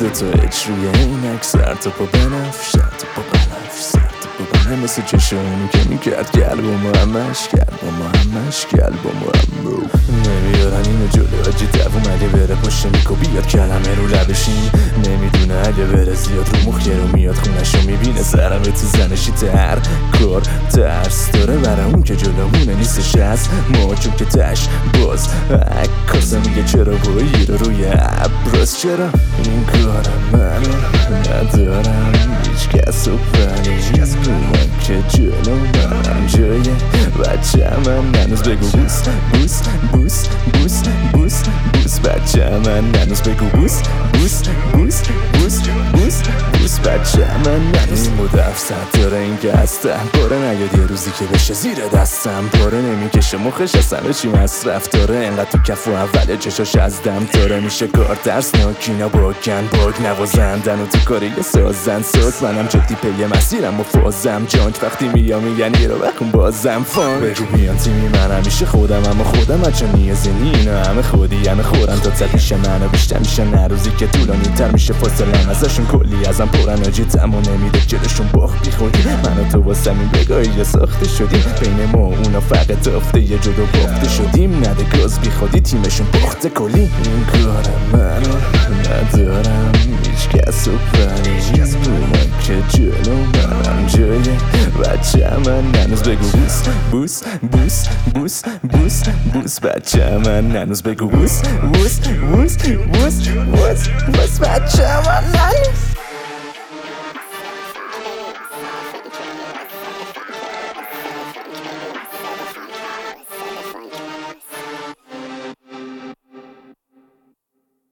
تو اچ روی اینک، سر تو پا بنفش، سر تو پا بنفش، سر تو پا بنفش، مثل چشمونی که میکرد قلبم همش، قلبم همش، قلبم هم نمیارن اینو جلو آجی دو اومده بره پشت میکو بیاد کلمه رو لبشین، نمیدونه اگه بره زیاد رو مخ رو میاد خونشو میبینه سرمه تو زنشی تر کار ترس داره برای اون که جلومونه نیستش از ما چون که تش باز عکاسه میگه چرا بایی رو روی ابراز، چرا این کار منو ندارم هیچ کس و پنی من که جلو منم جای بچه من هنوز بگو بوس بوس بوس بوس بوس بوس بچه من هنوز بگو بوس بوس بوس بوس بوس بوس بچه من هنوز این مدفصد داره این که هستم پاره نیاد یه روزی که بشه زیر دستم پاره نمیکشه مخش از همه چی مصرف داره انقدر تو کف و اوله چشاش از دم داره میشه کار ترسناک اینا باگن باگ نوازندن و تو کاری یه سازن ساز منم جدی پی مسیرم و فازم جانک وقتی میام میگن یه رو بخون بازم فان بگو میان تیمی من همیشه خودم اما خودم هرچه نیازی نی اینا همه خودی همه خورن تا تر پیش منو بیشتر میشه نه روزی که طولانی تر میشه فاصلم ازشون کلی ازم پرن آجی تمام نمیده جلشون باخت بی خودی من و تو واسه این بگاهی یه ساخته شدیم بین ما اونا فقط افته یه جدا باخته شدیم نده گاز بی خودی تیمشون باخته کلی این کار منو ندارم هیچ کس و پنی من که جلو منم جای بچه من هنوز بگو بوس بوس بوس بوس بوس بوس بچه من هنوز بگو بوس بوس بوس بوس بوس بوس بچه من